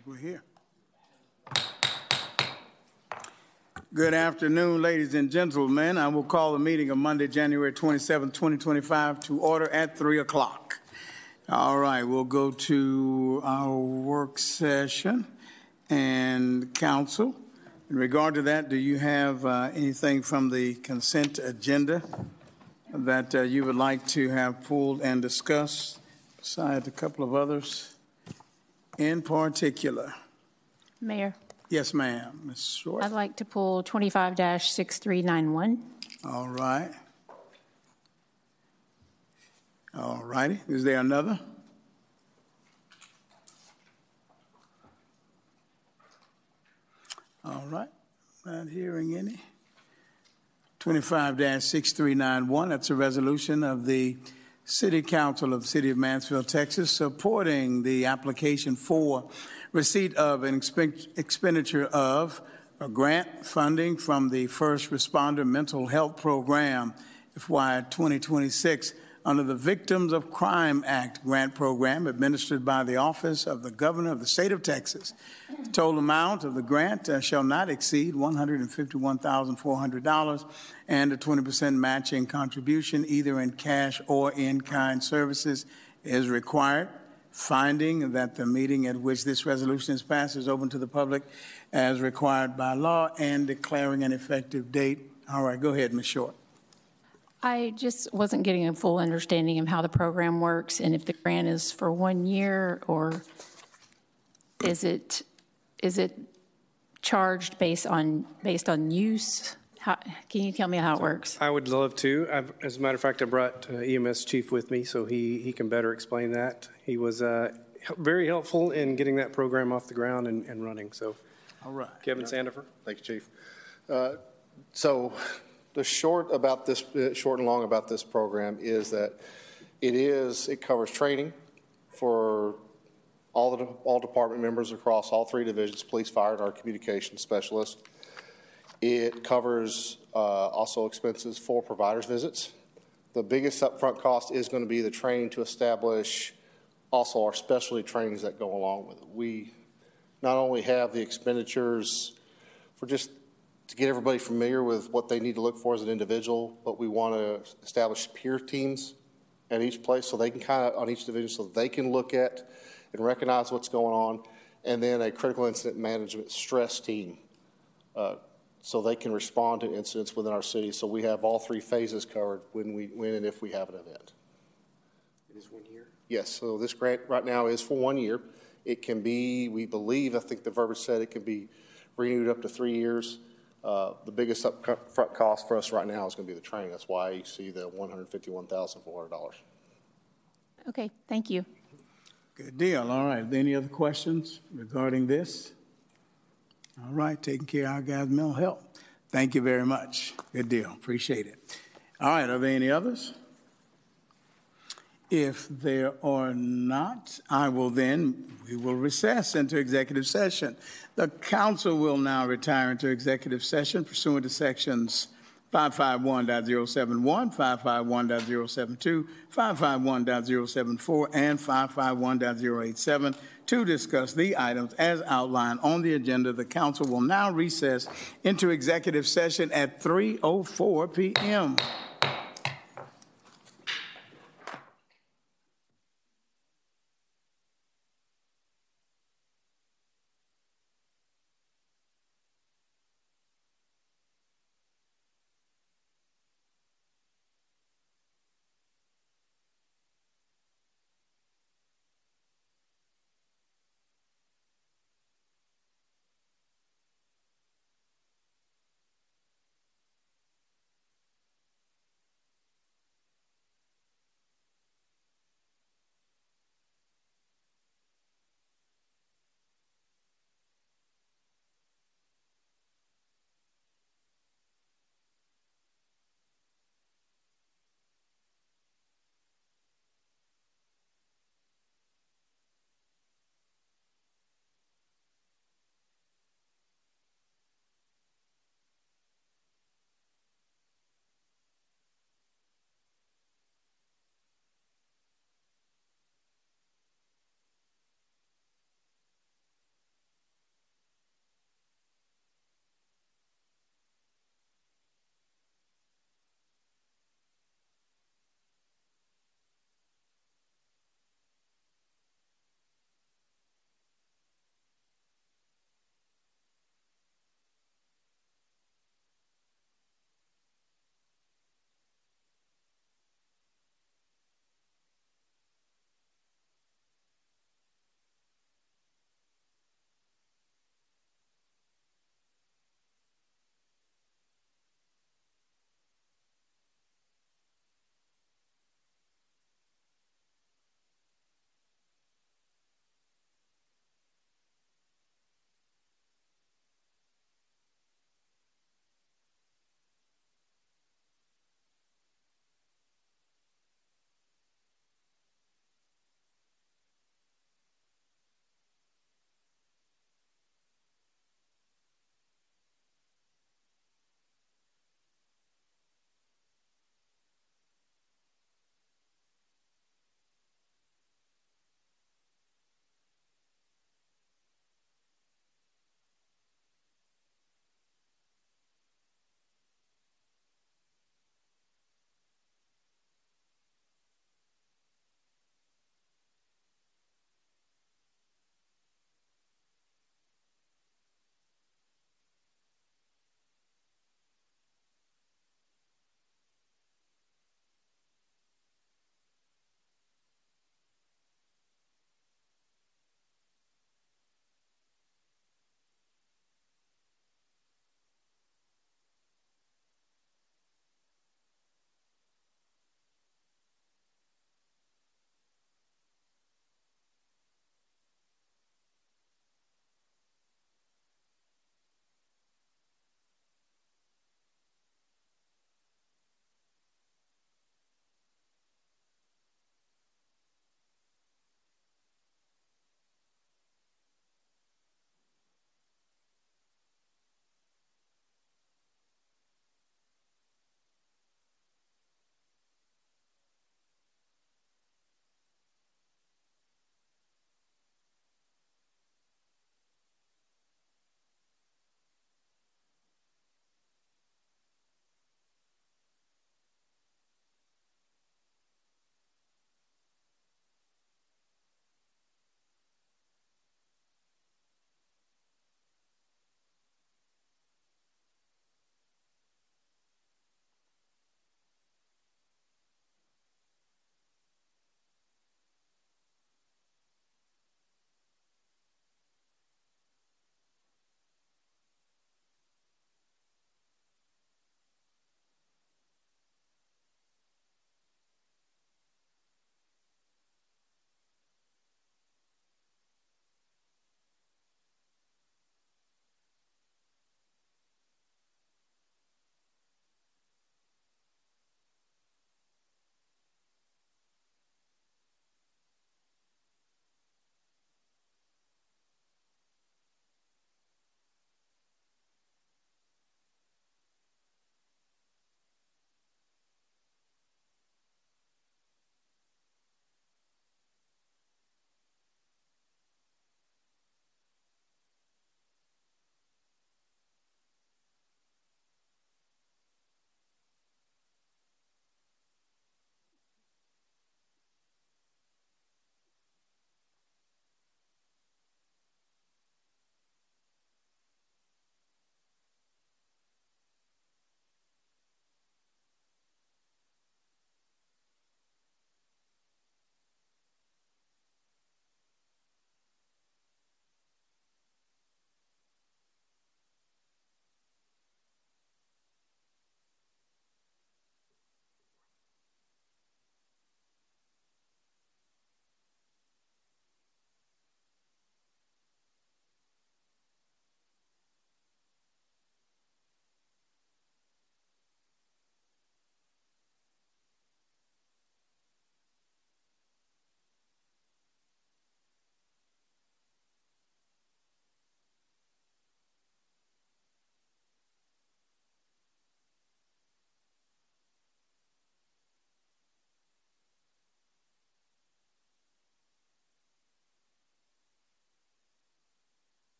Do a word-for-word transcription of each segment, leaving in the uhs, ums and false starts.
think we're here. Good afternoon, ladies and gentlemen. I will call the meeting of Monday, January twenty-seventh, twenty twenty-five to order at three o'clock. All right, we'll go to our work session and council. In regard to that, do you have uh, anything from the consent agenda that uh, you would like to have pulled and discussed, besides a couple of others in particular? Mayor. Yes, ma'am. Miz Short. I'd like to pull twenty-five dash six three nine one. All right. All righty. Is there another? All right. Not hearing any. twenty-five dash six three nine one, that's a resolution of the City Council of the City of Mansfield, Texas, supporting the application for receipt of an exp expenditure of a grant funding from the First Responder Mental Health Program, F Y twenty twenty-six, under the Victims of Crime Act grant program administered by the Office of the Governor of the State of Texas. The total amount of the grant uh, shall not exceed one hundred fifty-one thousand four hundred dollars, and a twenty percent matching contribution, either in cash or in-kind services, is required. Finding that the meeting at which this resolution is passed is open to the public as required by law, and declaring an effective date. All right, go ahead, Miz Short. I just wasn't getting a full understanding of how the program works, and if the grant is for one year, or is it is it charged based on based on use? How, can you tell me how it works? I would love to. I've, as a matter of fact, I brought uh, E M S chief with me, so he he can better explain that. He was uh, very helpful in getting that program off the ground and, and running. So, all right, Kevin Sandifer. Thank you, Chief. Uh, so, the short about this, uh, short and long about this program is that it is it covers training for all the all department members across all three divisions: police, fire, and our communications specialists. It covers uh, also expenses for providers visits. The biggest upfront cost is going to be the training to establish also our specialty trainings that go along with it. We not only have the expenditures for just to get everybody familiar with what they need to look for as an individual, but we want to establish peer teams at each place so they can kind of, on each division, so they can look at and recognize what's going on, and then a critical incident management stress team uh, so they can respond to incidents within our city. So we have all three phases covered when we when and if we have an event. It is one year? Yes, so this grant right now is for one year. It can be, we believe, I think the verbiage said it can be renewed up to three years. Uh, the biggest upfront cost for us right now is going to be the training. That's why you see the one hundred fifty-one thousand four hundred dollars. Okay, thank you. Good deal. All right, any other questions regarding this? All right, taking care of our guys' mental health. Thank you very much. Good deal. Appreciate it. All right, are there any others? If there are not, I will then, we will recess into executive session. The council will now retire into executive session pursuant to sections five fifty-one point zero seven one, five fifty-one point zero seven two, five fifty-one point zero seven four, and five fifty-one point zero eight seven to discuss the items as outlined on the agenda. The council will now recess into executive session at three oh four p m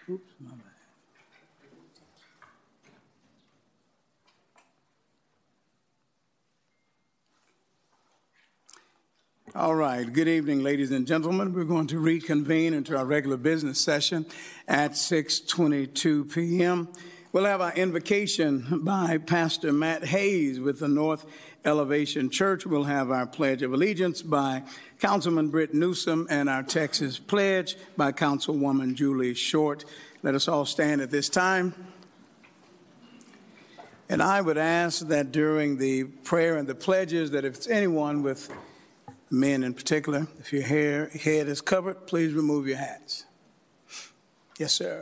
Oops, my bad. All right. Good evening, ladies and gentlemen. We're going to reconvene into our regular business session at six twenty-two p.m. We'll have our invocation by Pastor Matt Hayes with the North Elevation Church. We'll have our Pledge of Allegiance by Councilman Britt Newsom and our Texas Pledge by Councilwoman Julie Short. Let us all stand at this time. And I would ask that during the prayer and the pledges that if it's anyone with men in particular, if your hair, head is covered, please remove your hats. Yes, sir.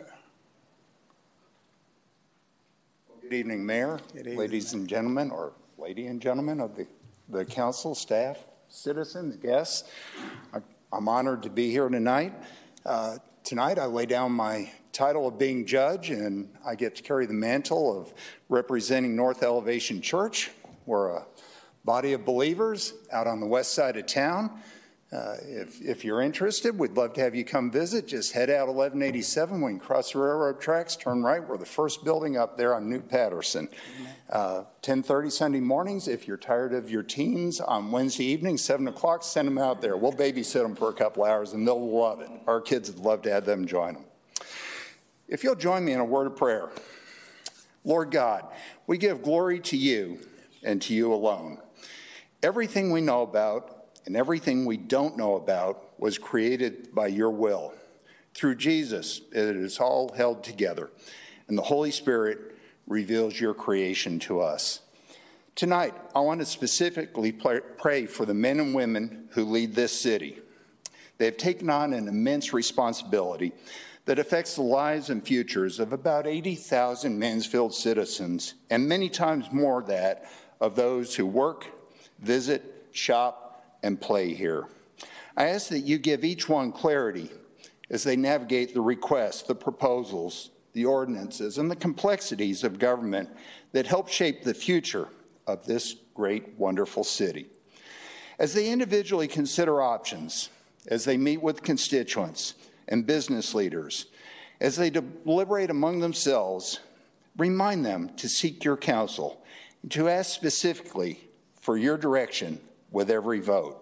Good evening, Mayor, Good evening. Ladies and gentlemen, or lady and gentlemen of the, the council, staff, citizens, guests. I, I'm honored to be here tonight. Uh, tonight I lay down my title of being judge, and I get to carry the mantle of representing North Elevation Church. We're a body of believers out on the west side of town. Uh, if, if you're interested, we'd love to have you come visit. Just head out eleven eighty-seven when you cross the railroad tracks, turn right. We're the first building up there on New Patterson. Uh, ten thirty Sunday mornings. If you're tired of your teens on Wednesday evening, seven o'clock, send them out there. We'll babysit them for a couple hours and they'll love it. Our kids would love to have them join them. If you'll join me in a word of prayer. Lord God, we give glory to you and to you alone. Everything we know about and everything we don't know about was created by your will. Through Jesus, it is all held together, and the Holy Spirit reveals your creation to us. Tonight, I want to specifically pray for the men and women who lead this city. They have taken on an immense responsibility that affects the lives and futures of about eighty thousand Mansfield citizens, and many times more that of those who work, visit, shop, and play here. I ask that you give each one clarity as they navigate the requests, the proposals, the ordinances, and the complexities of government that help shape the future of this great, wonderful city. As they individually consider options, as they meet with constituents and business leaders, as they deliberate among themselves, remind them to seek your counsel and to ask specifically for your direction with every vote.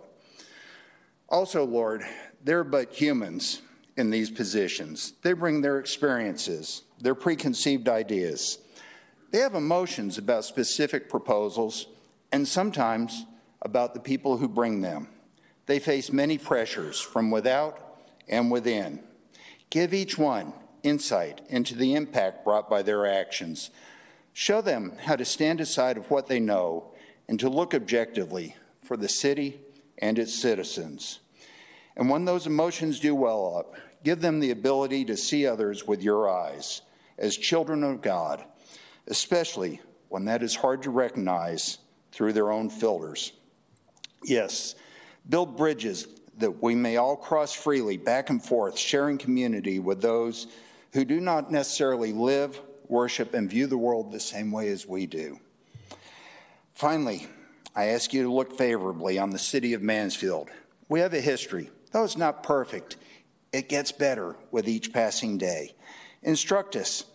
Also, Lord, they're but humans in these positions. They bring their experiences, their preconceived ideas. They have emotions about specific proposals and sometimes about the people who bring them. They face many pressures from without and within. Give each one insight into the impact brought by their actions. Show them how to stand aside of what they know and to look objectively for the city and its citizens. And when those emotions do well up, give them the ability to see others with your eyes as children of God, especially when that is hard to recognize through their own filters. Yes, build bridges that we may all cross freely back and forth, sharing community with those who do not necessarily live, worship, and view the world the same way as we do. Finally, I ask you to look favorably on the city of Mansfield. We have a history. Though it's not perfect, it gets better with each passing day. Instruct us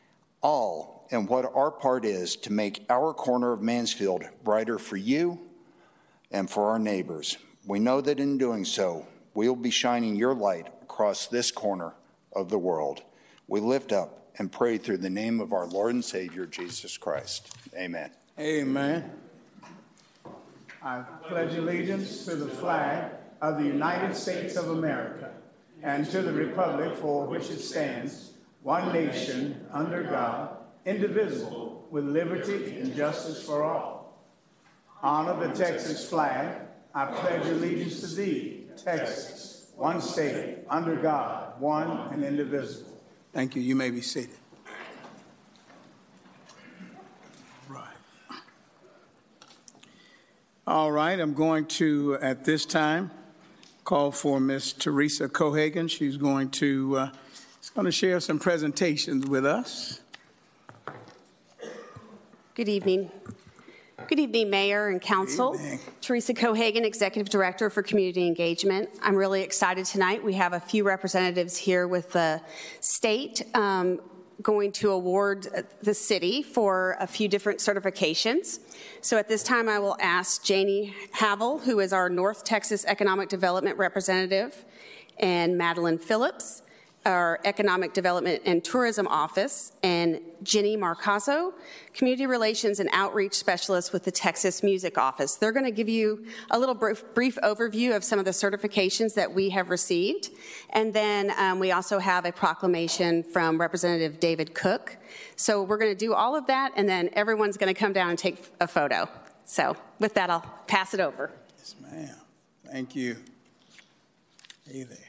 all in what our part is to make our corner of Mansfield brighter for you and for our neighbors. We know that in doing so, we'll be shining your light across this corner of the world. We lift up and pray through the name of our Lord and Savior, Jesus Christ. Amen. Amen. I pledge allegiance to the flag of the United States of America and to the republic for which it stands, one nation, under God, indivisible, with liberty and justice for all. Honor the Texas flag. I pledge allegiance to thee, Texas, one state, under God, one and indivisible. Thank you. You may be seated. All right, I'm going to, at this time, call for Miz Teresa Cohagen. She's going to, uh, she's going to share some presentations with us. Good evening. Good evening, Mayor and Council. evening. Teresa Cohagen, Executive Director for Community Engagement. I'm really excited tonight. We have a few representatives here with the state um, going to award the city for a few different certifications. So at this time, I will ask Janie Havel, who is our North Texas Economic Development Representative, and Madeline Phillips, our Economic Development and Tourism Office, and Jenny Marcazo, Community Relations and Outreach Specialist with the Texas Music Office. They're going to give you a little brief, brief overview of some of the certifications that we have received. And then um, we also have a proclamation from Representative David Cook. So we're going to do all of that, and then everyone's going to come down and take a photo. So with that, I'll pass it over. Yes, ma'am. Thank you. Hey there.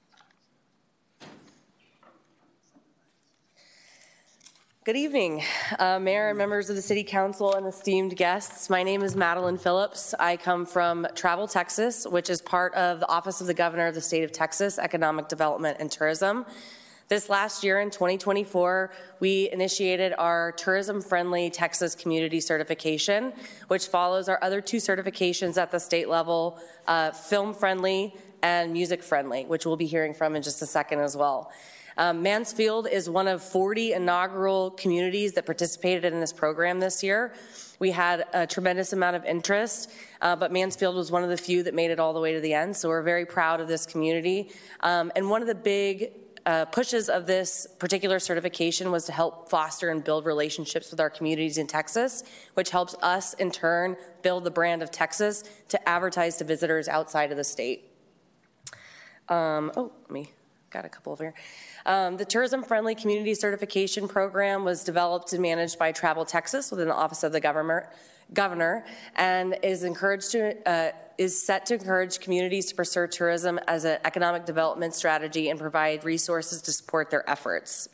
Good evening, uh, Mayor and members of the City Council and esteemed guests. My name is Madeline Phillips. I come from Travel Texas, which is part of the Office of the Governor of the State of Texas, Economic Development and Tourism. This last year in twenty twenty-four, we initiated our tourism-friendly Texas Community Certification, which follows our other two certifications at the state level, uh, film-friendly and music-friendly, which we'll be hearing from in just a second as well. Um, Mansfield is one of forty inaugural communities that participated in this program this year. We had a tremendous amount of interest, uh, but Mansfield was one of the few that made it all the way to the end, so we're very proud of this community. Um, and one of the big uh, pushes of this particular certification was to help foster and build relationships with our communities in Texas, which helps us, in turn, build the brand of Texas to advertise to visitors outside of the state. Um, oh, let me, got a couple over here. Um, the Tourism-Friendly Community Certification Program was developed and managed by Travel Texas within the Office of the Governor, Governor and is encouraged to uh, is set to encourage communities to pursue tourism as an economic development strategy and provide resources to support their efforts.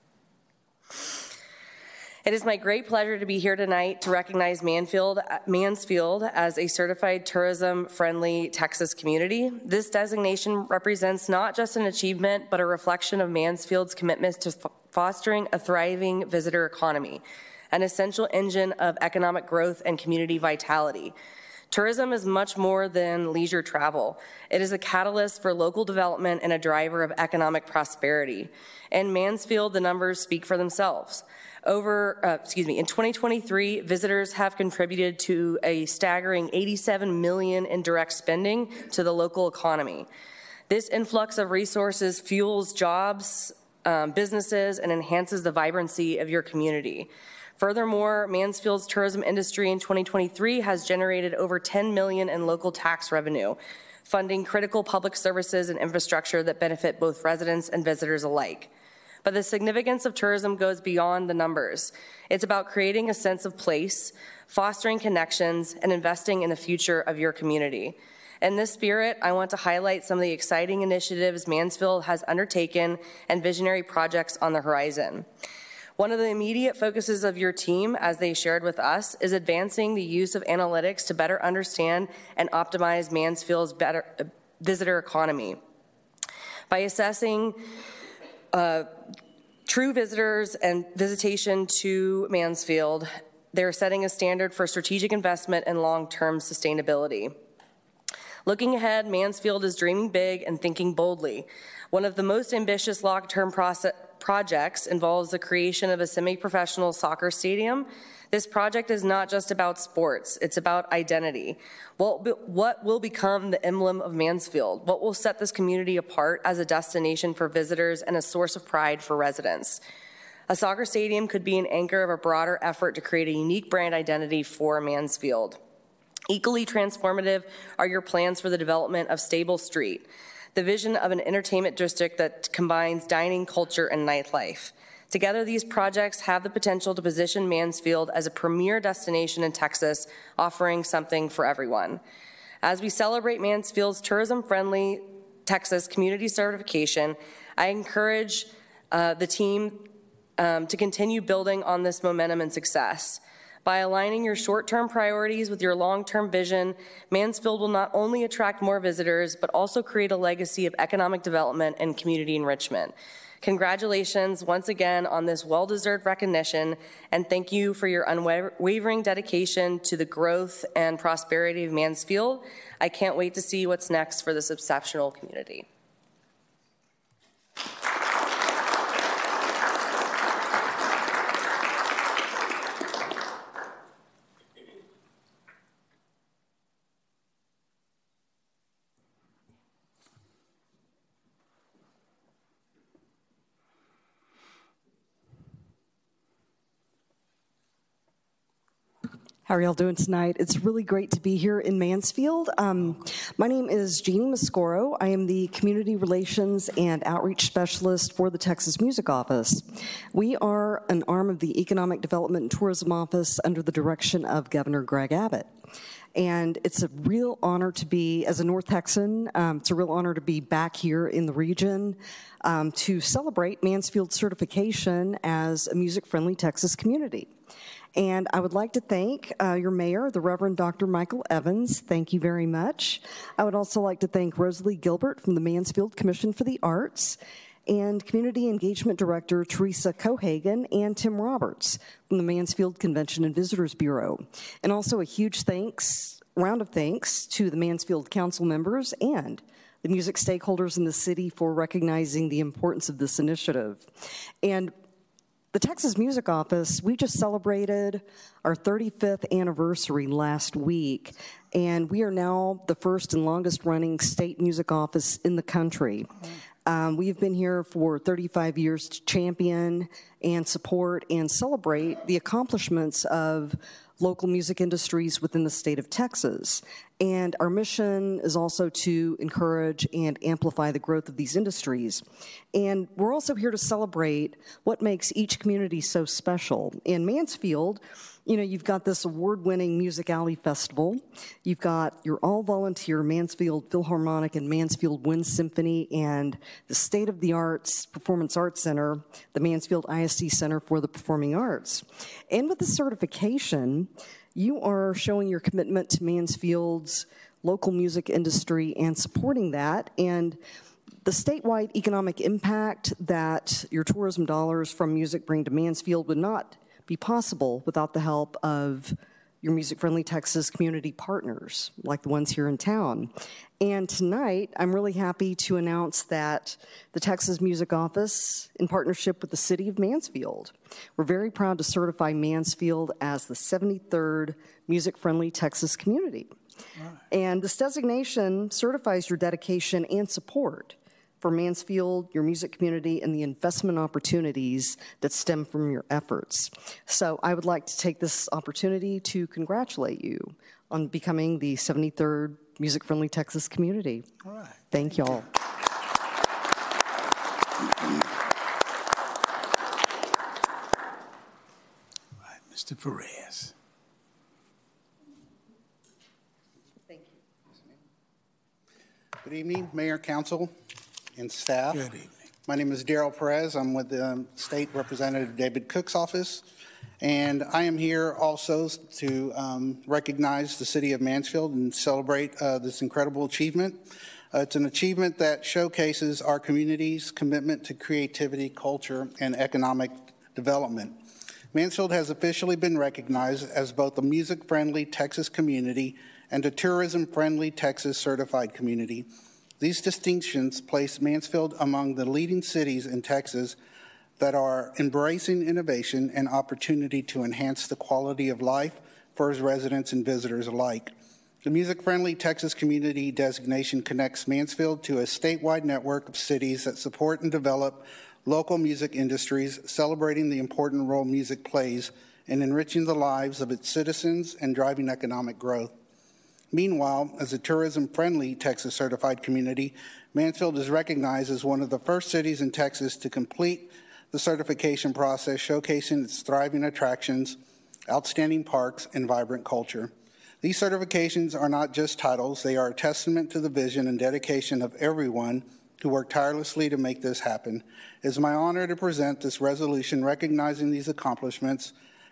It is my great pleasure to be here tonight to recognize Mansfield, Mansfield as a certified tourism-friendly Texas community. This designation represents not just an achievement, but a reflection of Mansfield's commitment to fostering a thriving visitor economy, an essential engine of economic growth and community vitality. Tourism is much more than leisure travel. It is a catalyst for local development and a driver of economic prosperity. In Mansfield, the numbers speak for themselves. Over, uh, excuse me, in twenty twenty-three, visitors have contributed to a staggering eighty-seven million dollars in direct spending to the local economy. This influx of resources fuels jobs, um, businesses, and enhances the vibrancy of your community. Furthermore, Mansfield's tourism industry in twenty twenty-three has generated over ten million dollars in local tax revenue, funding critical public services and infrastructure that benefit both residents and visitors alike. But the significance of tourism goes beyond the numbers. It's about creating a sense of place, fostering connections, and investing in the future of your community. In this spirit, I want to highlight some of the exciting initiatives Mansfield has undertaken and visionary projects on the horizon. One of the immediate focuses of your team, as they shared with us, is advancing the use of analytics to better understand and optimize Mansfield's better, uh, visitor economy. By assessing uh, true visitors and visitation to Mansfield, they're setting a standard for strategic investment and long-term sustainability. Looking ahead, Mansfield is dreaming big and thinking boldly. One of the most ambitious long-term process projects involves the creation of a semi-professional soccer stadium. This project is not just about sports, it's about identity. What, what will become the emblem of Mansfield? What will set this community apart as a destination for visitors and a source of pride for residents? A soccer stadium could be an anchor of a broader effort to create a unique brand identity for Mansfield. Equally transformative are your plans for the development of Stable Street, the vision of an entertainment district that combines dining, culture, and nightlife. Together, these projects have the potential to position Mansfield as a premier destination in Texas, offering something for everyone. As we celebrate Mansfield's tourism-friendly Texas community certification, I encourage uh, the team um, to continue building on this momentum and success. By aligning your short-term priorities with your long-term vision, Mansfield will not only attract more visitors, but also create a legacy of economic development and community enrichment. Congratulations once again on this well-deserved recognition, and thank you for your unwavering dedication to the growth and prosperity of Mansfield. I can't wait to see what's next for this exceptional community. How are y'all doing tonight? It's really great to be here in Mansfield. Um, my name is Jeannie Mascoro. I am the Community Relations and Outreach Specialist for the Texas Music Office. We are an arm of the Economic Development and Tourism Office under the direction of Governor Greg Abbott. And it's a real honor to be, as a North Texan, um, it's a real honor to be back here in the region um, to celebrate Mansfield's certification as a music-friendly Texas community. And I would like to thank uh, your mayor, the Reverend Doctor Michael Evans. Thank you very much. I would also like to thank Rosalie Gilbert from the Mansfield Commission for the Arts, and Community Engagement Director Teresa Cohagen and Tim Roberts from the Mansfield Convention and Visitors Bureau. And also a huge thanks, round of thanks to the Mansfield Council members and the music stakeholders in the city for recognizing the importance of this initiative. And the Texas Music Office, we just celebrated our thirty-fifth anniversary last week, and we are now the first and longest running state music office in the country. Um, we've been here for thirty-five years to champion and support and celebrate the accomplishments of local music industries within the state of Texas. And our mission is also to encourage and amplify the growth of these industries. And we're also here to celebrate what makes each community so special. In Mansfield, you know, you've got this award-winning Music Alley Festival. You've got your all-volunteer Mansfield Philharmonic and Mansfield Wind Symphony and the state-of-the-arts Performance Arts Center, the Mansfield I S D Center for the Performing Arts. And with the certification, you are showing your commitment to Mansfield's local music industry and supporting that. And the statewide economic impact that your tourism dollars from music bring to Mansfield would not be possible without the help of your music-friendly Texas community partners, like the ones here in town. And tonight, I'm really happy to announce that the Texas Music Office, in partnership with the city of Mansfield, we're very proud to certify Mansfield as the seventy-third music-friendly Texas community. Right. And this designation certifies your dedication and support for Mansfield, your music community, and the investment opportunities that stem from your efforts. So I would like to take this opportunity to congratulate you on becoming the seventy-third Music-Friendly Texas community. All right. Thank y'all. All right, Mister Perez. Thank you. Good evening, Mayor, Council, and staff. Good evening. My name is Daryl Perez. I'm with the State Representative David Cook's office, and I am here also to um, recognize the city of Mansfield and celebrate uh, this incredible achievement. Uh, it's an achievement that showcases our community's commitment to creativity, culture, and economic development. Mansfield has officially been recognized as both a music-friendly Texas community and a tourism-friendly Texas certified community. These distinctions place Mansfield among the leading cities in Texas that are embracing innovation and opportunity to enhance the quality of life for its residents and visitors alike. The music-friendly Texas community designation connects Mansfield to a statewide network of cities that support and develop local music industries, celebrating the important role music plays in enriching the lives of its citizens and driving economic growth. Meanwhile, as a tourism-friendly Texas certified community, Mansfield is recognized as one of the first cities in Texas to complete the certification process, showcasing its thriving attractions, outstanding parks, and vibrant culture. These certifications are not just titles, they are a testament to the vision and dedication of everyone who worked tirelessly to make this happen. It is my honor to present this resolution recognizing these accomplishments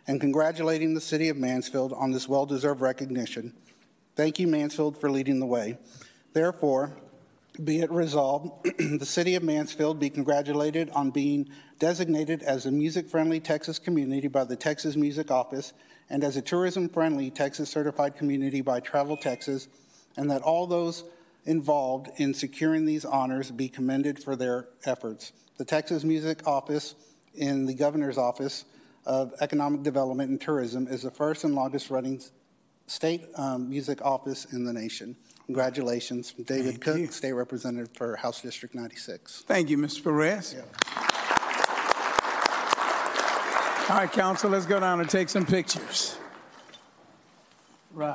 and congratulating the City of Mansfield on this well-deserved recognition. Thank you, Mansfield, for leading the way. Therefore, be it resolved, the City of Mansfield be congratulated on being designated as a music-friendly Texas community by the Texas Music Office and as a tourism-friendly Texas certified community by Travel Texas, and that all those involved in securing these honors be commended for their efforts. The Texas Music Office in the Governor's Office of Economic Development and Tourism is the first and longest running state um, music office in the nation. Congratulations from David Thank Cook, you. State Representative for House District ninety-six. Thank you, Mister Perez. Yeah. All right, Council, let's go down and take some pictures. Right.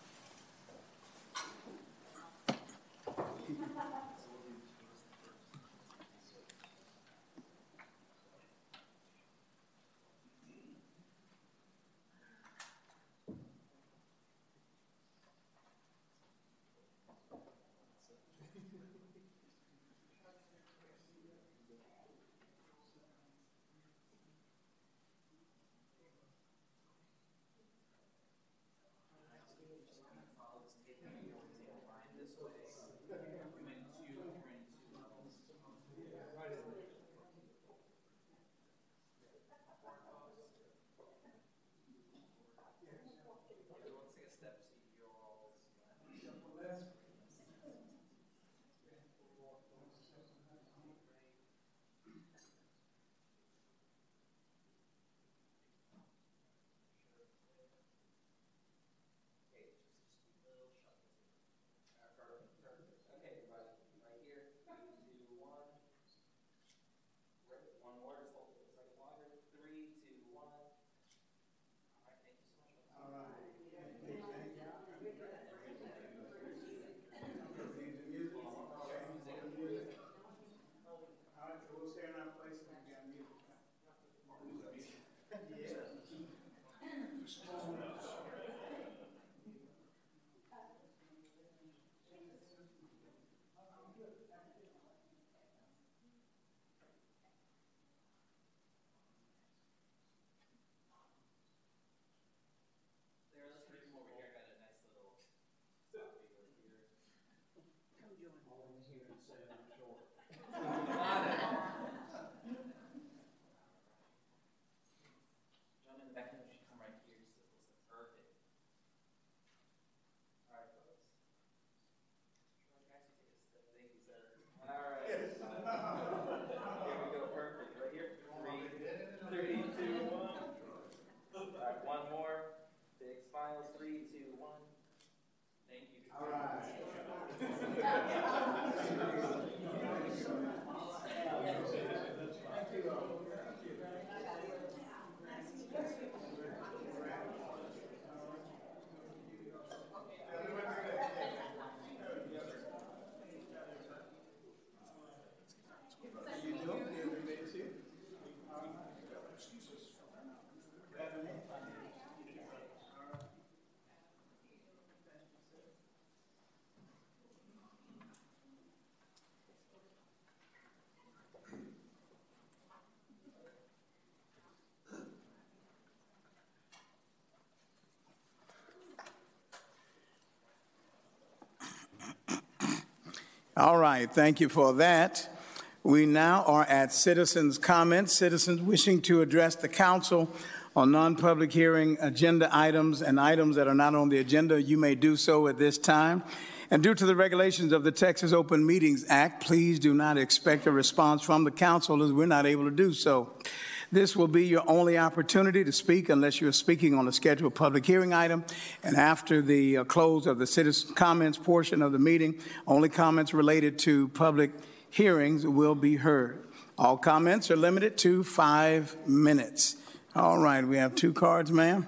All right, thank you for that. We now are at citizens' comments. Citizens wishing to address the council on non-public hearing agenda items and items that are not on the agenda, you may do so at this time. And due to the regulations of the Texas Open Meetings Act, please do not expect a response from the council as we're not able to do so. This will be your only opportunity to speak unless you're speaking on a scheduled public hearing item. And after the uh, close of the citizen comments portion of the meeting, only comments related to public hearings will be heard. All comments are limited to five minutes. All right, we have two cards, ma'am.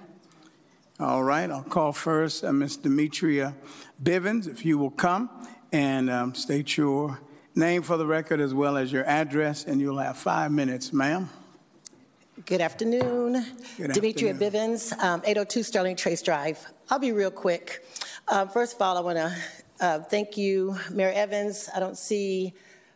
All right, I'll call first uh, Miz Demetria Bivens, if you will come and um, state your name for the record as well as your address, and you'll have five minutes, ma'am. Good afternoon. Good Demetria afternoon. Bivens, um, eight oh two Sterling Trace Drive. I'll be real quick. Uh, first of all, I want to uh, thank you, Mayor Evans. I don't see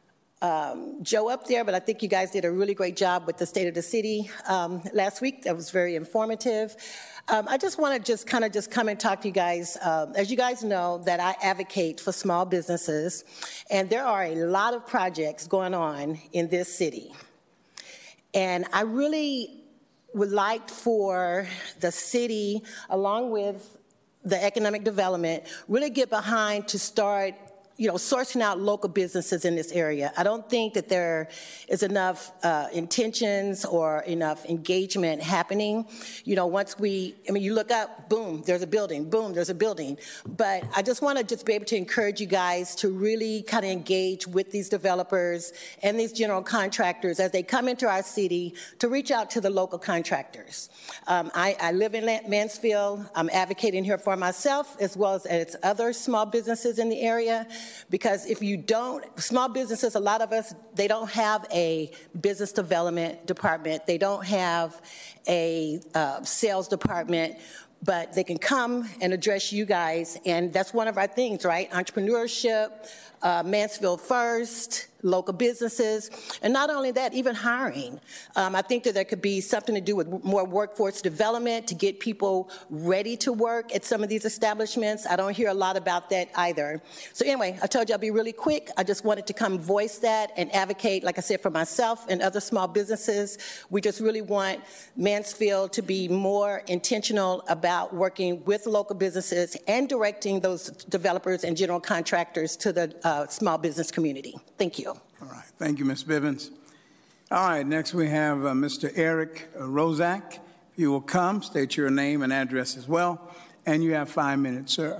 um, Joe up there, but I think you guys did a really great job with the State of the City um, last week. That was very informative. Um, I just want to just kind of just come and talk to you guys. Um, as you guys know, that I advocate for small businesses, and there are a lot of projects going on in this city. And I really would like for the city, along with the economic development, really get behind to start, you know, sourcing out local businesses in this area. I don't think that there is enough uh, intentions or enough engagement happening. You know, once we, I mean, you look up, boom, there's a building, boom, there's a building. But I just want to just be able to encourage you guys to really kind of engage with these developers and these general contractors as they come into our city to reach out to the local contractors. Um, I, I live in Mansfield. I'm advocating here for myself as well as, as other small businesses in the area. Because if you don't, small businesses, a lot of us, they don't have a business development department. They don't have a uh, sales department, but they can come and address you guys. And that's one of our things, right? Entrepreneurship, uh, Mansfield First, local businesses, and not only that, even hiring. Um, I think that there could be something to do with more workforce development to get people ready to work at some of these establishments. I don't hear a lot about that either. So anyway, I told you I'll be really quick. I just wanted to come voice that and advocate, like I said, for myself and other small businesses. We just really want Mansfield to be more intentional about working with local businesses and directing those developers and general contractors to the uh, small business community. Thank you. All right. Thank you, Miz Bivens. All right. Next, we have uh, Mister Eric uh, Rozak. If you will come, state your name and address as well. And you have five minutes, sir.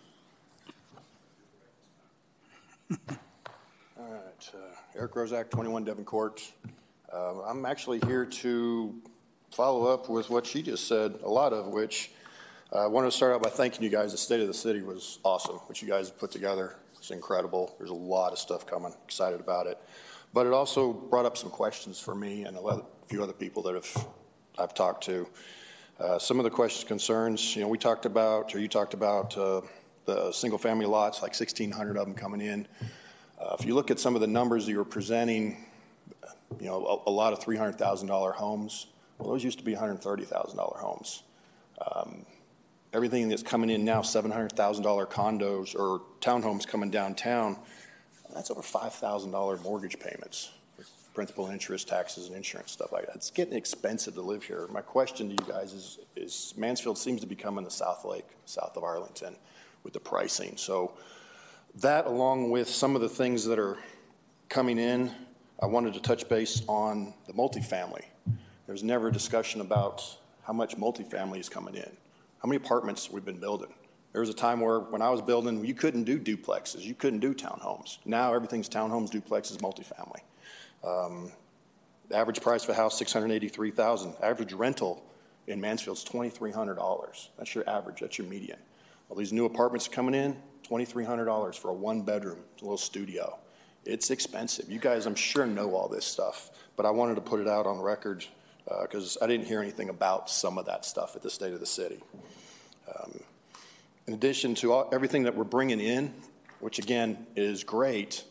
All right. Uh, Eric Rozak, twenty-one Devon Court. Uh, I'm actually here to follow up with what she just said, a lot of which uh, I wanted to start out by thanking you guys. The State of the City was awesome, what you guys have put together. It's incredible. There's a lot of stuff coming. Excited about it. But it also brought up some questions for me and a few other people that have I've talked to. Uh, some of the questions, concerns, you know, we talked about, or you talked about uh, the single-family lots, like sixteen hundred of them coming in. Uh, if you look at some of the numbers that you were presenting, you know, a, a lot of three hundred thousand dollar homes. Well, those used to be one hundred thirty thousand dollar homes. Um, Everything that's coming in now, seven hundred thousand dollar condos or townhomes coming downtown, that's over five thousand dollar mortgage payments, principal, interest, taxes, and insurance, stuff like that. It's getting expensive to live here. My question to you guys is, is Mansfield seems to be becoming the South Lake, south of Arlington, with the pricing. So that, along with some of the things that are coming in, I wanted to touch base on the multifamily. There's never a discussion about how much multifamily is coming in. How many apartments we've been building. There was a time where when I was building, you couldn't do duplexes, you couldn't do townhomes. Now everything's townhomes, duplexes, multifamily. Um, the average price of a house, six hundred eighty-three thousand dollars. Average rental in Mansfield is twenty-three hundred dollars. That's your average, that's your median. All these new apartments coming in, twenty-three hundred dollars for a one bedroom, a little studio. It's expensive. You guys, I'm sure, know all this stuff, but I wanted to put it out on record because uh, I didn't hear anything about some of that stuff at the State of the City. Um, in addition to all, everything that we're bringing in, which again is great,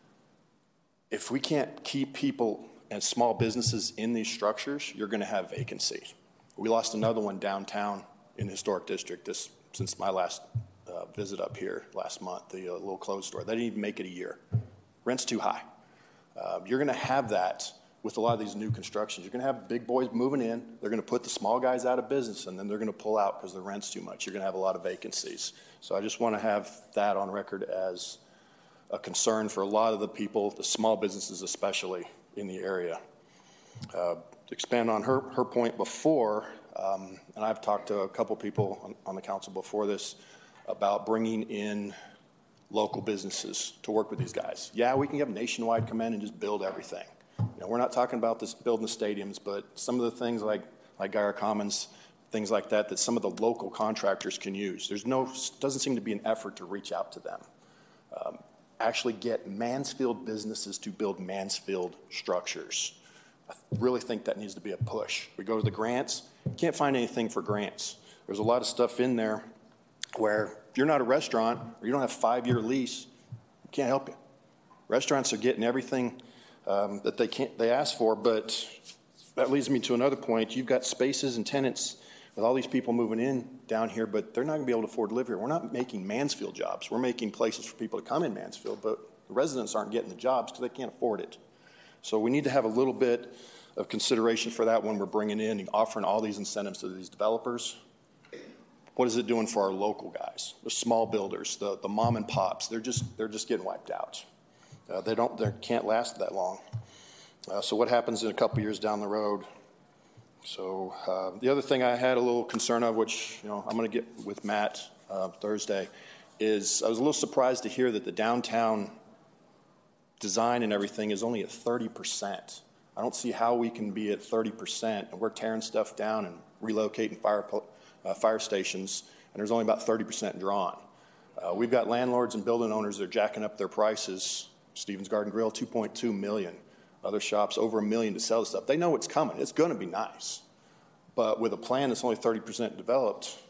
if we can't keep people and small businesses in these structures, you're going to have vacancies. We lost another one downtown in the historic district this, since my last uh, visit up here last month, the uh, little clothes store. They didn't even make it a year. Rent's too high. Uh, you're going to have that with a lot of these new constructions. You're going to have big boys moving in. They're going to put the small guys out of business, and then they're going to pull out because the rent's too much. You're going to have a lot of vacancies. So I just want to have that on record as a concern for a lot of the people, the small businesses especially in the area. Uh, to expand on her, her point before, um, and I've talked to a couple people on, on the council before this about bringing in local businesses to work with these guys. Yeah, we can have Nationwide come in and just build everything. You know, we're not talking about this building the stadiums, but some of the things like like Guyer Commons, things like that, that some of the local contractors can use. There's no, doesn't seem to be an effort to reach out to them. Um, actually get Mansfield businesses to build Mansfield structures. I really think that needs to be a push. We go to the grants, can't find anything for grants. There's a lot of stuff in there where if you're not a restaurant or you don't have a five-year lease, we can't help you. Restaurants are getting everything um, that they can't, they ask for, but that leads me to another point. You've got spaces and tenants with all these people moving in down here, but they're not going to be able to afford to live here. We're not making Mansfield jobs. We're making places for people to come in Mansfield, but the residents aren't getting the jobs because they can't afford it. So we need to have a little bit of consideration for that when we're bringing in and offering all these incentives to these developers. What is it doing for our local guys, the small builders, the, the mom and pops? They're just, they're just getting wiped out. Uh, they don't, they can't last that long. Uh, so what happens in a couple years down the road? So uh, the other thing I had a little concern of, which you know I'm going to get with Matt uh, Thursday, is I was a little surprised to hear that the downtown design and everything is only at thirty percent. I don't see how we can be at thirty percent and we're tearing stuff down and relocating fire, uh, fire stations, and there's only about thirty percent drawn. Uh, we've got landlords and building owners that are jacking up their prices. Stevens Garden Grill, two point two million. Other shops over a million to sell the stuff. They know it's coming. It's going to be nice. But with a plan that's only thirty percent developed,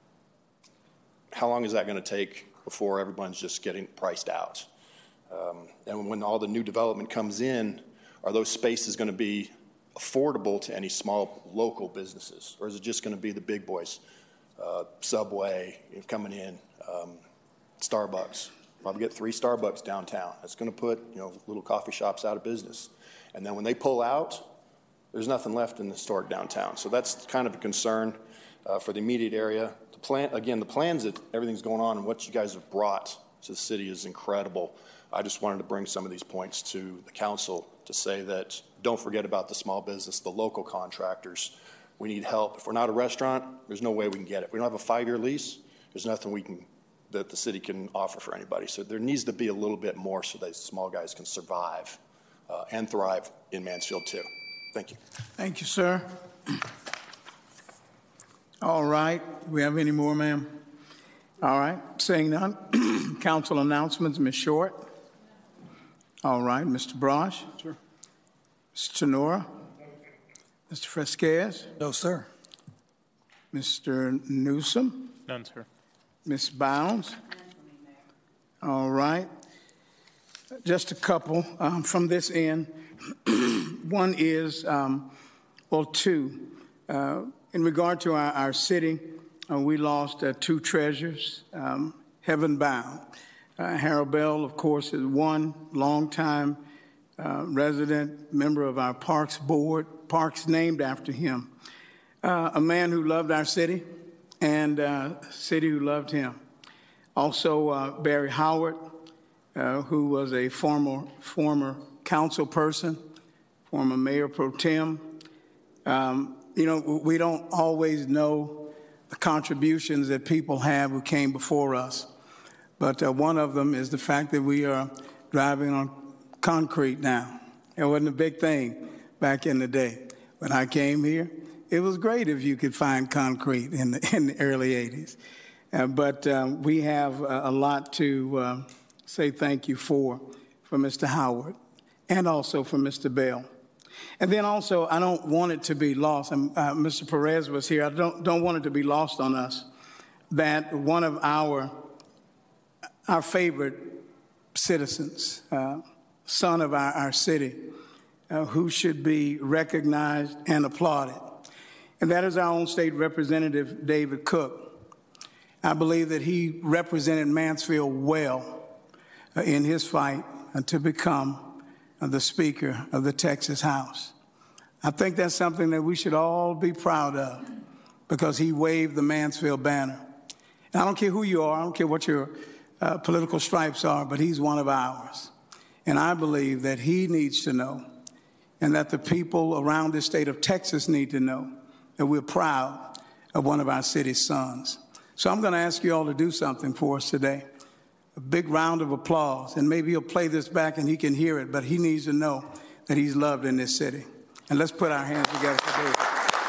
how long is that going to take before everyone's just getting priced out? Um, and when all the new development comes in, are those spaces going to be affordable to any small local businesses? Or is it just going to be the big boys? Uh, Subway coming in, um, Starbucks. Probably get three Starbucks downtown. That's going to put you know little coffee shops out of business. And then when they pull out, there's nothing left in the historic downtown. So that's kind of a concern uh, for the immediate area. The plan, again, the plans that everything's going on and what you guys have brought to the city is incredible. I just wanted to bring some of these points to the council to say that don't forget about the small business, the local contractors. We need help. If we're not a restaurant, there's no way we can get it. We don't have a five-year lease. There's nothing we can that the city can offer for anybody. So there needs to be a little bit more so that small guys can survive uh, and thrive in Mansfield too. Thank you. Thank you, sir. All right. Do we have any more, ma'am? All right. Seeing none. Council announcements, Miz Short. All right. Mister Brosh. Sir. Mister Tenora. Mister Fresquez. No, sir. Mister Newsom. None, sir. Miz Bounds. All right. Just a couple um, from this end. One is, um, well, two. Uh, in regard to our, our city, uh, we lost uh, two treasures, um, heaven bound. Uh, Harold Bell, of course, is one longtime uh, resident, member of our Parks Board, parks named after him. Uh, a man who loved our city and uh, a city who loved him. Also, uh, Barry Howard, uh, who was a former former council person, former mayor pro tem. Um, you know, we don't always know the contributions that people have who came before us, but uh, one of them is the fact that we are driving on concrete now. It wasn't a big thing back in the day. When I came here, it was great if you could find concrete in the, in the early eighties. Uh, but um, we have uh, a lot to uh, say thank you for, for Mister Howard and also for Mister Bell. And then also, I don't want it to be lost, and uh, Mister Perez was here, I don't, don't want it to be lost on us that one of our, our favorite citizens, uh, son of our, our city, uh, who should be recognized and applauded, and that is our own state representative, David Cook. I believe that he represented Mansfield well uh, in his fight uh, to become uh, the Speaker of the Texas House. I think that's something that we should all be proud of because he waved the Mansfield banner. And I don't care who you are, I don't care what your uh, political stripes are, but he's one of ours. And I believe that he needs to know, and that the people around the state of Texas need to know, that we're proud of one of our city's sons. So I'm going to ask you all to do something for us today. A big round of applause. And maybe he'll play this back and he can hear it, but he needs to know that he's loved in this city. And let's put our hands together for David.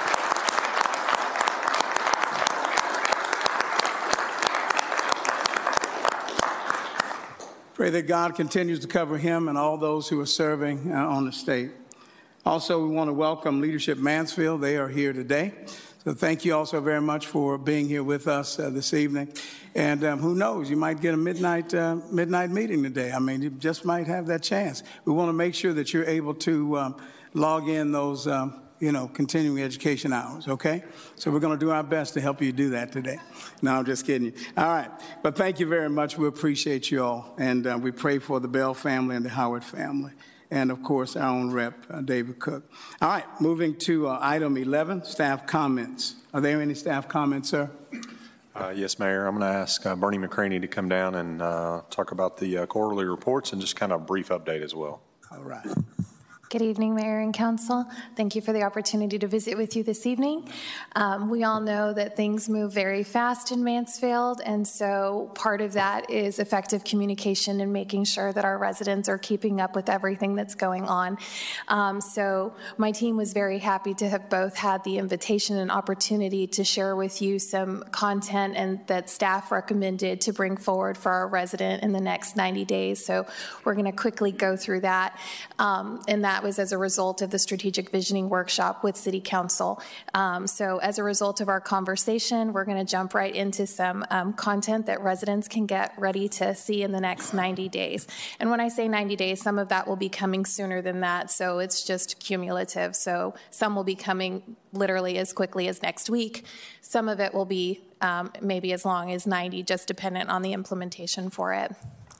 Pray that God continues to cover him and all those who are serving uh, on the state. Also, we want to welcome Leadership Mansfield. They are here today. So thank you also very much for being here with us uh, this evening. And um, who knows, you might get a midnight uh, midnight meeting today. I mean, you just might have that chance. We want to make sure that you're able to um, log in those, um, you know, continuing education hours, okay? So we're going to do our best to help you do that today. No, I'm just kidding you. All right. But thank you very much. We appreciate you all. And uh, we pray for the Bell family and the Howard family. And, of course, our own rep, uh, David Cook. All right, moving to uh, item eleven, staff comments. Are there any staff comments, sir? Uh, yes, Mayor. I'm going to ask uh, Bernie McCraney to come down and uh, talk about the uh, quarterly reports and just kind of a brief update as well. All right. Good evening, Mayor and Council. Thank you for the opportunity to visit with you this evening. Um, we all know that things move very fast in Mansfield, and so part of that is effective communication and making sure that our residents are keeping up with everything that's going on. Um, so my team was very happy to have both had the invitation and opportunity to share with you some content and that staff recommended to bring forward for our resident in the next ninety days. So we're going to quickly go through that, um, and that was as a result of the strategic visioning workshop with City Council. Um, so as a result of our conversation, we're going to jump right into some um, content that residents can get ready to see in the next ninety days. And when I say ninety days, some of that will be coming sooner than that, so it's just cumulative. So some will be coming literally as quickly as next week. Some of it will be um, maybe as long as ninety, just dependent on the implementation for it.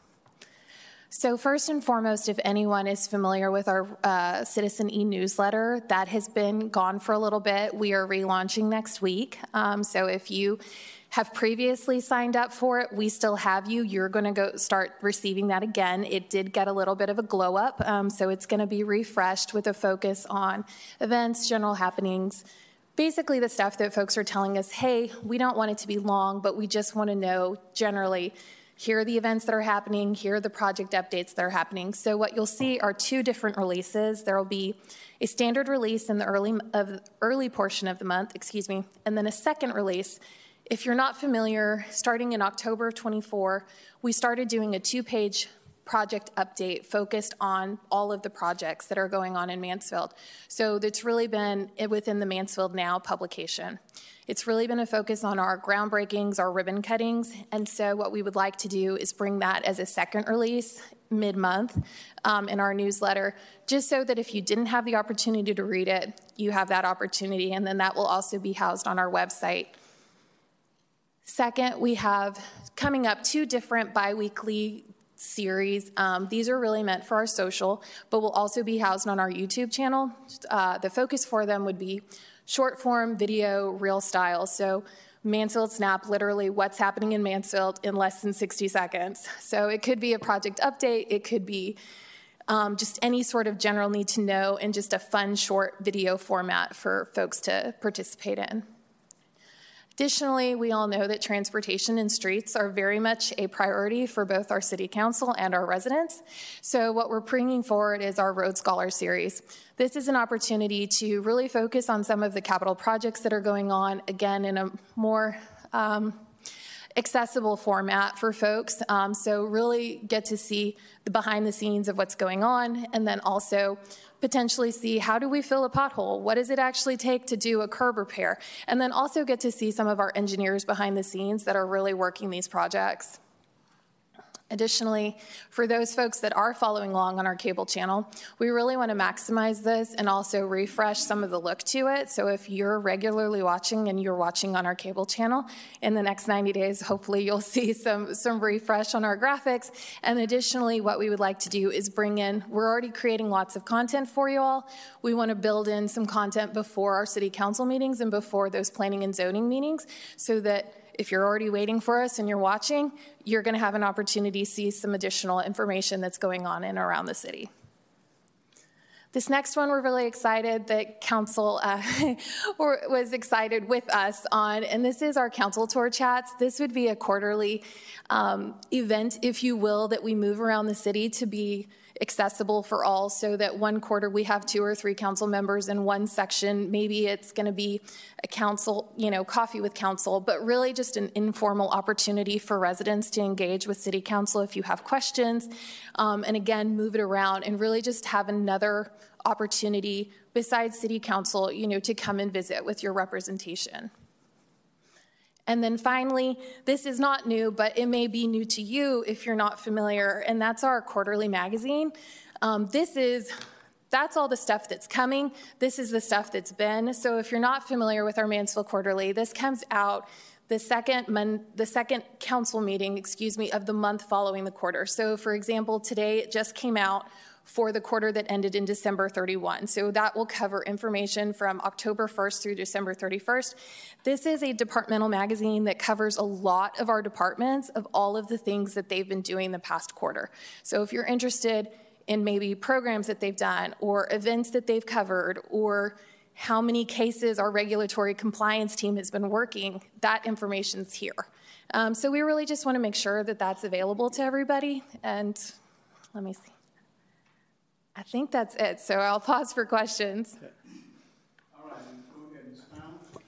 So first and foremost, if anyone is familiar with our uh, Citizen e-newsletter, that has been gone for a little bit. We are relaunching next week. Um, so if you have previously signed up for it, we still have you. You're going to go start receiving that again. It did get a little bit of a glow up, um, so it's going to be refreshed with a focus on events, general happenings, basically the stuff that folks are telling us, hey, we don't want it to be long, but we just want to know generally, here are the events that are happening, here are the project updates that are happening. So what you'll see are two different releases. There will be a standard release in the early of early portion of the month, excuse me, and then a second release. If you're not familiar, starting in October of twenty-four, we started doing a two-page project update focused on all of the projects that are going on in Mansfield. So that's really been within the Mansfield Now publication. It's really been a focus on our groundbreakings, our ribbon cuttings, and so what we would like to do is bring that as a second release mid-month um, in our newsletter, just so that if you didn't have the opportunity to read it, you have that opportunity, and then that will also be housed on our website. Second, we have coming up two different bi-weekly series. Um, these are really meant for our social, but will also be housed on our YouTube channel. Uh, the focus for them would be short form video, real style. So Mansfield Snap, literally what's happening in Mansfield in less than sixty seconds. So it could be a project update, it could be um, just any sort of general need to know, and just a fun short video format for folks to participate in. Additionally, we all know that transportation and streets are very much a priority for both our City Council and our residents. So what we're bringing forward is our Road Scholar Series. This is an opportunity to really focus on some of the capital projects that are going on, again, in a more um, accessible format for folks. Um, so really get to see the behind the scenes of what's going on, and then also potentially see how do we fill a pothole? What does it actually take to do a curb repair? And then also get to see some of our engineers behind the scenes that are really working these projects. Additionally, for those folks that are following along on our cable channel, we really want to maximize this and also refresh some of the look to it. So if you're regularly watching and you're watching on our cable channel, in the next ninety days, hopefully you'll see some, some refresh on our graphics. And additionally, what we would like to do is bring in, we're already creating lots of content for you all. We want to build in some content before our City Council meetings and before those planning and zoning meetings, so that if you're already waiting for us and you're watching, you're going to have an opportunity to see some additional information that's going on in and around the city. This next one, we're really excited that Council uh, was excited with us on, and this is our Council Tour Chats. This would be a quarterly um, event, if you will, that we move around the city to be accessible for all, so that one quarter we have two or three council members in one section. Maybe it's going to be a council, you know, coffee with council, but really just an informal opportunity for residents to engage with City Council if you have questions. Um, and again, move it around and really just have another opportunity besides city council, you know, to come and visit with your representation. And then finally, this is not new, but it may be new to you if you're not familiar, and that's our quarterly magazine. Um, this is, that's all the stuff that's coming. This is the stuff that's been. So if you're not familiar with our Mansfield Quarterly, this comes out the second mon- the second council meeting, excuse me, of the month following the quarter. So for example, today it just came out for the quarter that ended in December thirty-first. So that will cover information from October first through December thirty-first. This is a departmental magazine that covers a lot of our departments of all of the things that they've been doing the past quarter. So if you're interested in maybe programs that they've done or events that they've covered or how many cases our regulatory compliance team has been working, that information's here. Um, so we really just want to make sure that that's available to everybody. And let me see. I think that's it, so I'll pause for questions. Okay. All right, go ahead, Miz Brown.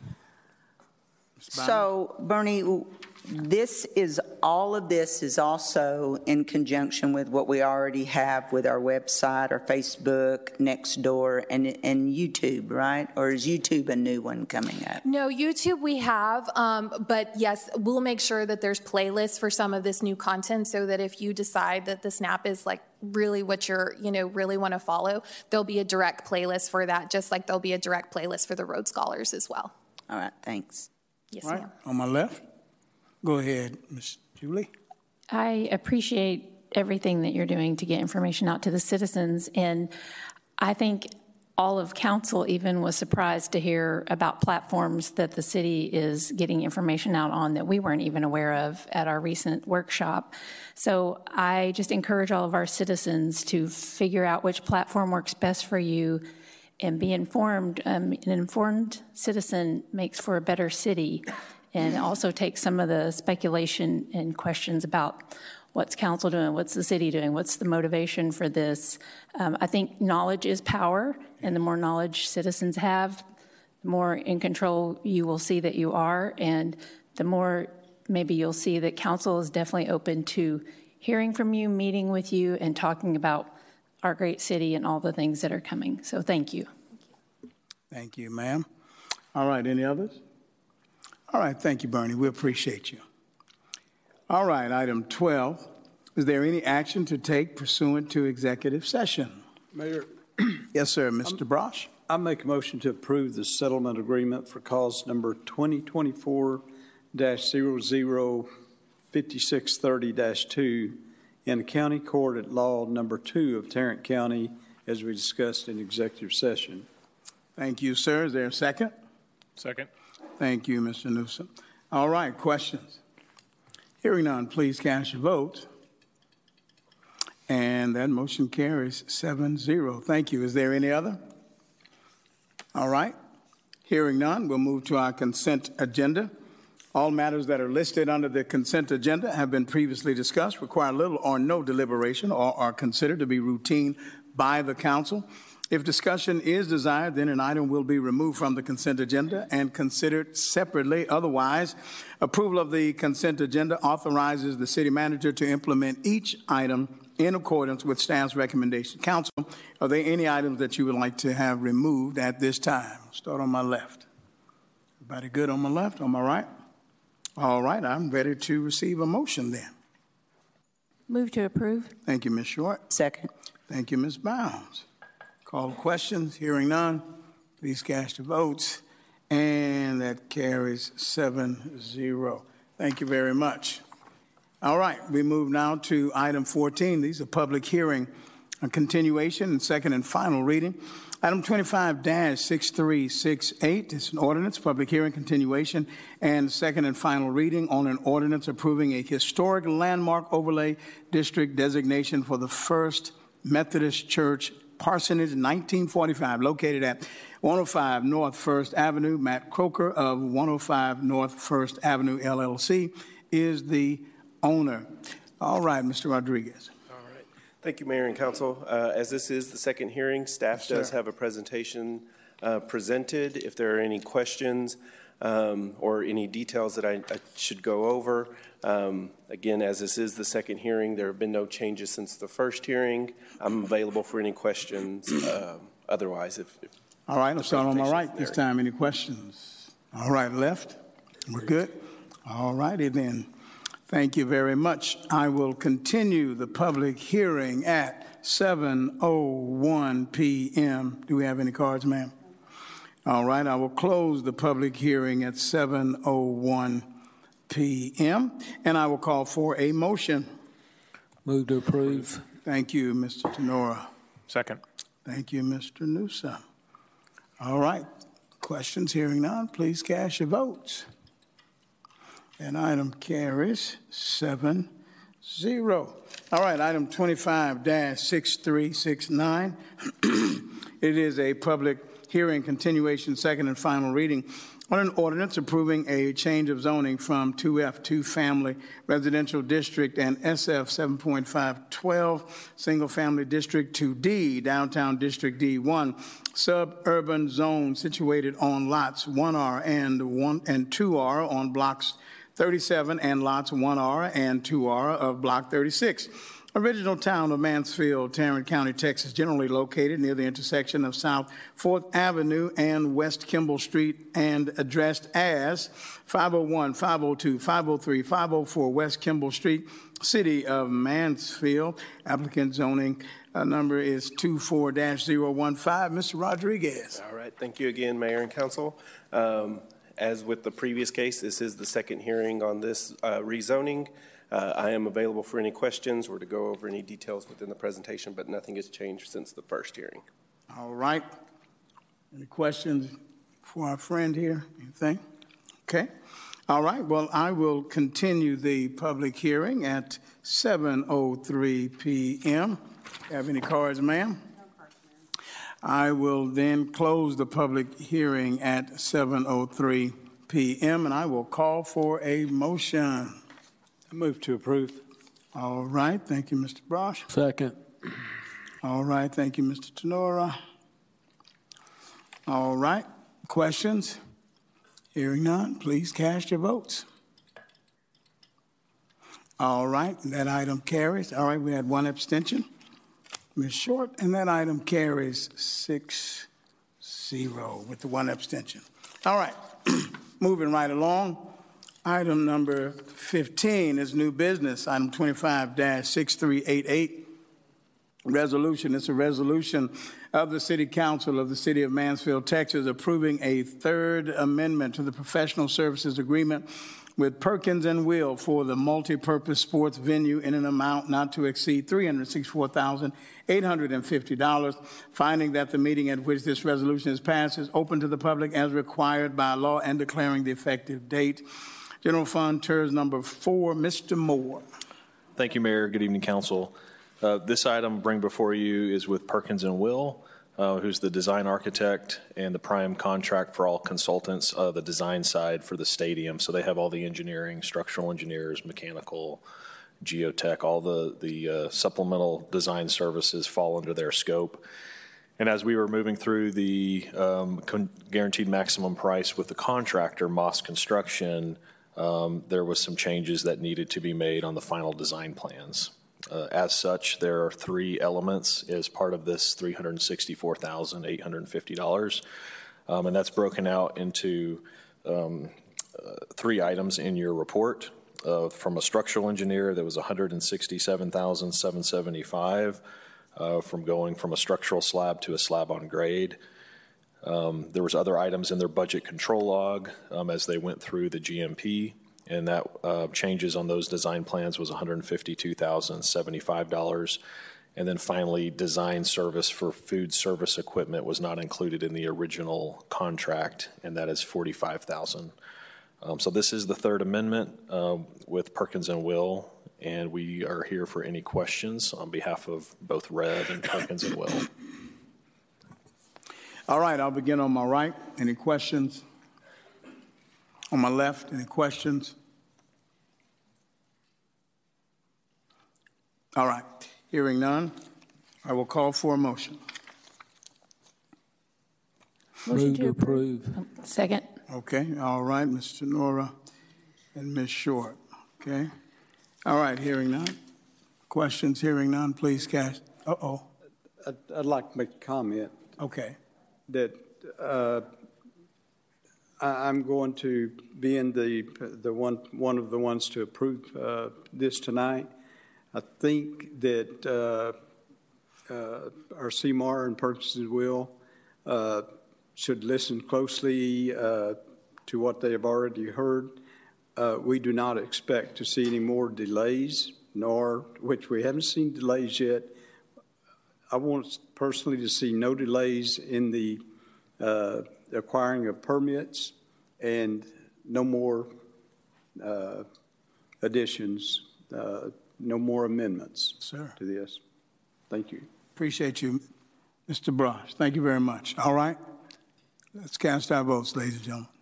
So, Bernie, this is, all of this is also in conjunction with what we already have with our website, our Facebook, Nextdoor, and, and YouTube, right? Or is YouTube a new one coming up? No, YouTube we have, um, but yes, we'll make sure that there's playlists for some of this new content so that if you decide that the Snap is like really what you're, you know, really want to follow, there'll be a direct playlist for that, just like there'll be a direct playlist for the Road Scholars as well. All right, thanks. Yes, All right, ma'am. on my left. Go ahead, Miz Julie. I appreciate everything that you're doing to get information out to the citizens, and I think all of council even was surprised to hear about platforms that the city is getting information out on that we weren't even aware of at our recent workshop. So I just encourage all of our citizens to figure out which platform works best for you and be informed. Um, an informed citizen makes for a better city, and also takes some of the speculation and questions about what's council doing, what's the city doing, what's the motivation for this. Um, I think knowledge is power, and the more knowledge citizens have, the more in control you will see that you are, and the more maybe you'll see that council is definitely open to hearing from you, meeting with you, and talking about our great city and all the things that are coming. So thank you. Thank you, ma'am. All right, any others? All right, thank you, Bernie. We appreciate you. All right, item twelve. Is there any action to take pursuant to executive session? Mayor. Yes, sir, Mister Brosh. I make a motion to approve the settlement agreement for cause number twenty twenty-four dash zero zero fifty-six thirty dash two in the county court at law number two of Tarrant County, as we discussed in executive session. Thank you, sir. Is there a second? Second. Thank you, Mister Newsom. All right, questions? Hearing none, please cast your vote. And that motion carries seven zero. Thank you. Is there any other? All right. Hearing none, we'll move to our consent agenda. All matters that are listed under the consent agenda have been previously discussed, require little or no deliberation, or are considered to be routine by the council. If discussion is desired, then an item will be removed from the consent agenda and considered separately. Otherwise, approval of the consent agenda authorizes the city manager to implement each item in accordance with staff's recommendation. Council, are there any items that you would like to have removed at this time? Start on my left. Everybody good on my left? On my right? All right, I'm ready to receive a motion then. Move to approve. Thank you, Miz Short. Second. Thank you, Miz Bounds. Call questions. Hearing none, please cast your votes. And that carries seven zero. Thank you very much. All right, we move now to item fourteen. These are public hearing, a continuation and second and final reading. Item twenty-five dash six three six eight is an ordinance, public hearing, continuation, and second and final reading on an ordinance approving a historic landmark overlay district designation for the First Methodist Church Parsonage, nineteen forty-five, located at one oh five North First Avenue. Matt Croker of one oh five North First Avenue, L L C, is the owner. All right, Mister Rodriguez. All right. Thank you, Mayor and Council. Uh, as this is the second hearing, staff yes, does have a presentation uh, presented. If there are any questions um, or any details that I, I should go over, um, again, as this is the second hearing, there have been no changes since the first hearing. I'm available for any questions uh, otherwise, if. if All right, I'll start on my right this there. time. Any questions? All right, left. We're good. All righty then. Thank you very much. I will continue the public hearing at seven oh one p.m. Do we have any cards, ma'am? All right, I will close the public hearing at seven oh one p.m. and I will call for a motion. Move to approve. Thank you, Mister Tenora. Second. Thank you, Mister Newsom. All right, questions? Hearing none, please cast your votes. And item carries seven zero. All right, item twenty-five dash six three six nine. It is a public hearing continuation, second and final reading on an ordinance approving a change of zoning from two F two Family Residential District and S F seven point five twelve Single Family District to D Downtown District D one suburban zone situated on lots one R and one and two R on blocks thirty-seven and lots one R and two R of Block thirty-six. Original town of Mansfield, Tarrant County, Texas, generally located near the intersection of South fourth Avenue and West Kimball Street and addressed as five oh one, five oh two, five oh three, five oh four West Kimball Street, City of Mansfield. Applicant zoning uh, number is two four dash zero one five. Mister Rodriguez. All right. Thank you again, Mayor and Council. Um, As with the previous case, this is the second hearing on this uh, rezoning. Uh, I am available for any questions or to go over any details within the presentation, but nothing has changed since the first hearing. All right. Any questions for our friend here? Anything? Okay. All right. Well, I will continue the public hearing at seven oh three p.m. Have any cards, ma'am? I will then close the public hearing at seven oh three p.m. and I will call for a motion. I move to approve. All right. Thank you, Mister Brosh. Second. All right. Thank you, Mister Tenora. All right. Questions? Hearing none, please cast your votes. All right. That item carries. All right. We had one abstention. Miz Short, and that item carries six zero with the one abstention. All right, moving right along. Item number fifteen is new business. Item twenty-five dash six three eight eight. Resolution. It's a resolution of the City Council of the City of Mansfield, Texas, approving a third amendment to the professional services agreement with Perkins and Will for the multi-purpose sports venue in an amount not to exceed three hundred sixty-four thousand eight hundred fifty dollars, finding that the meeting at which this resolution is passed is open to the public as required by law and declaring the effective date. General Fund, T E R S number four, Mister Moore. Thank you, Mayor. Good evening, Council. Uh, this item bring before you is with Perkins and Will, Uh, who's the design architect and the prime contract for all consultants, uh, the design side for the stadium. So they have all the engineering, structural engineers, mechanical, geotech, all the, the uh, supplemental design services fall under their scope. And as we were moving through the um, con- guaranteed maximum price with the contractor, Moss Construction, um, there was some changes that needed to be made on the final design plans. Uh, as such, there are three elements as part of this three hundred sixty-four thousand eight hundred fifty dollars, um, and that's broken out into um, uh, three items in your report. Uh, from a structural engineer, there was one hundred sixty-seven thousand seven hundred seventy-five dollars uh, from going from a structural slab to a slab on grade. Um, there was other items in their budget control log um, as they went through the G M P. And that uh, changes on those design plans was one hundred fifty-two thousand seventy-five dollars. And then finally, design service for food service equipment was not included in the original contract, and that is forty-five thousand dollars. Um, so this is the third amendment uh, with Perkins and Will, and we are here for any questions on behalf of both Rev and Perkins and Will. All right, I'll begin on my right. Any questions? On my left, any questions? All right, hearing none, I will call for a motion. Move to approve. Second. Okay, all right, Mister Nora and Miz Short. Okay, all right, hearing none. Questions, hearing none, please cast. Uh-oh. I'd, I'd like to make a comment. Okay. that uh, I- I'm going to be in the, the one, one of the ones to approve uh, this tonight. I think that uh, uh, our C M A R and Perkins will uh, should listen closely uh, to what they have already heard. Uh, we do not expect to see any more delays, nor, which we haven't seen delays yet. I want personally to see no delays in the uh, acquiring of permits and no more uh, additions, uh, no more amendments Sir. to this. Thank you. Appreciate you, Mister Brosh. Thank you very much. All right. Let's cast our votes, ladies and gentlemen.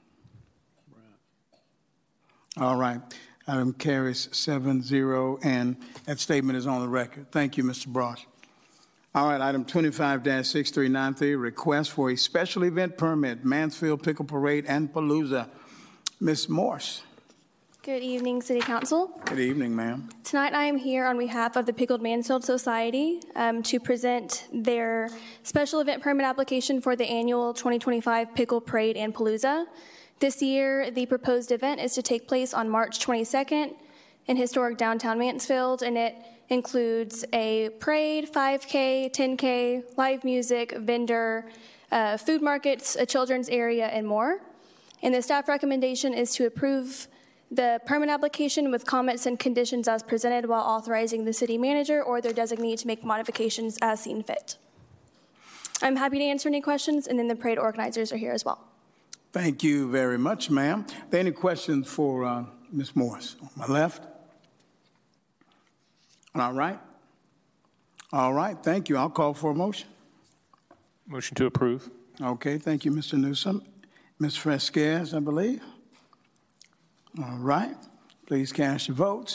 All right. Item carries seven zero, and that statement is on the record. Thank you, Mister Brosh. All right, item twenty-five dash six three nine three, request for a special event permit, Mansfield Pickle Parade and Palooza. Miz Morse. Good evening, City Council. Good evening, ma'am. Tonight I am here on behalf of the Pickled Mansfield Society um, to present their special event permit application for the annual twenty twenty-five Pickle Parade and Palooza. This year, the proposed event is to take place on March twenty-second in historic downtown Mansfield, and it includes a parade, five K, ten K, live music, vendor, uh, food markets, a children's area, and more. And the staff recommendation is to approve the permit application with comments and conditions as presented while authorizing the city manager or their designee to make modifications as seen fit. I'm happy to answer any questions, and then the parade organizers are here as well. Thank you very much, ma'am. Are there any questions for uh, Miz Morse? On my left. All right. All right. Thank you. I'll call for a motion. Motion to approve. Okay. Thank you, Mister Newsom. Miz Fresquez, I believe. All right. Please cast your votes.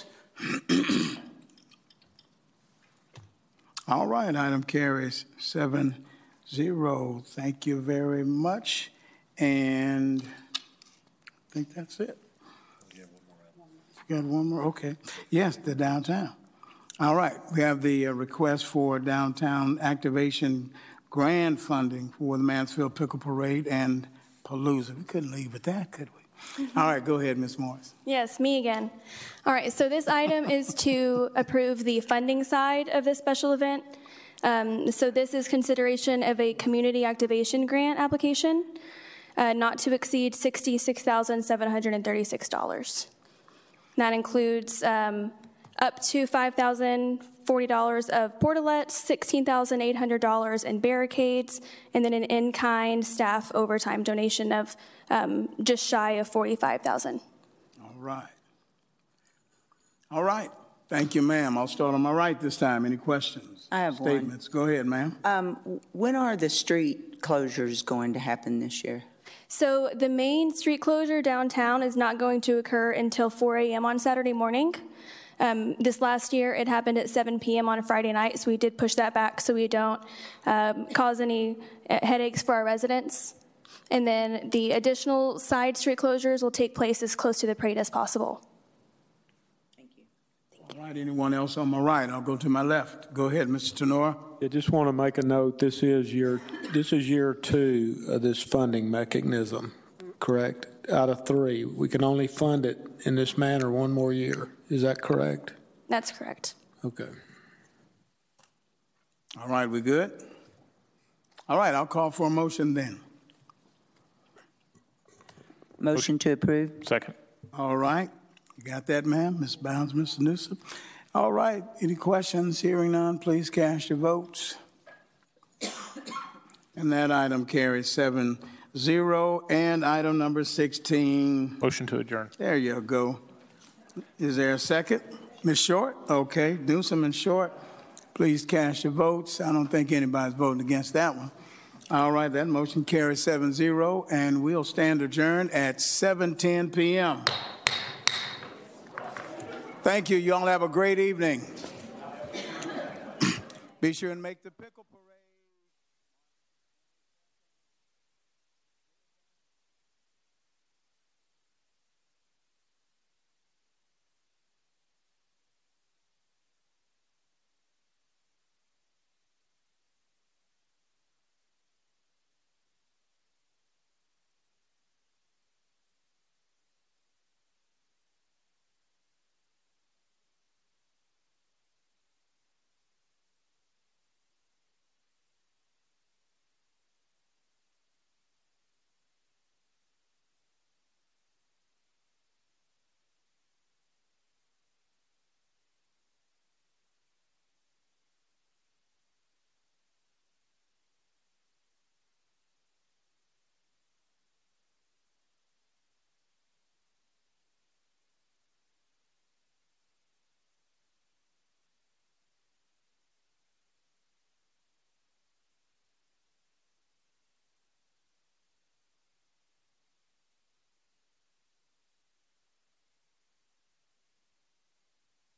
All right. Item carries seven zero. Thank you very much. And I think that's it. You got one more? Okay. Yes, the downtown. All right. We have the uh, request for downtown activation grant funding for the Mansfield Pickle Parade and Palooza. We couldn't leave with that, could we? Mm-hmm. All right. Go ahead, Miz Morris. Yes, me again. All right. So this item is to approve the funding side of this special event. Um, so this is consideration of a community activation grant application. Uh, not to exceed sixty-six thousand seven hundred thirty-six dollars. That includes um, up to five thousand forty dollars of portalets, sixteen thousand eight hundred dollars in barricades, and then an in-kind staff overtime donation of um, just shy of forty-five thousand dollars. All right. All right. Thank you, ma'am. I'll start on my right this time. Any questions? I have Statements. one. Go ahead, ma'am. Um, when are the street closures going to happen this year? So the main street closure downtown is not going to occur until four a.m. on Saturday morning. Um, this last year, it happened at seven p.m. on a Friday night, so we did push that back so we don't um, cause any headaches for our residents. And then the additional side street closures will take place as close to the parade as possible. All right, anyone else on my right? I'll go to my left. Go ahead, Mister Tenora. I just want to make a note. This is year, this is year two of this funding mechanism, correct? Out of three. We can only fund it in this manner one more year. Is that correct? That's correct. Okay. All right, we good? All right, I'll call for a motion then. Motion to approve. Second. All right. You got that, ma'am? Miz Bounds, Mister Newsom. All right. Any questions? Hearing none, please cast your votes. And that item carries seven zero. And item number sixteen. Motion to adjourn. There you go. Is there a second? Miz Short? Okay. Newsom and Short, please cast your votes. I don't think anybody's voting against that one. All right. That motion carries seven zero. And we'll stand adjourned at seven ten p.m. Thank you. You all have a great evening. Be sure and make the pickle.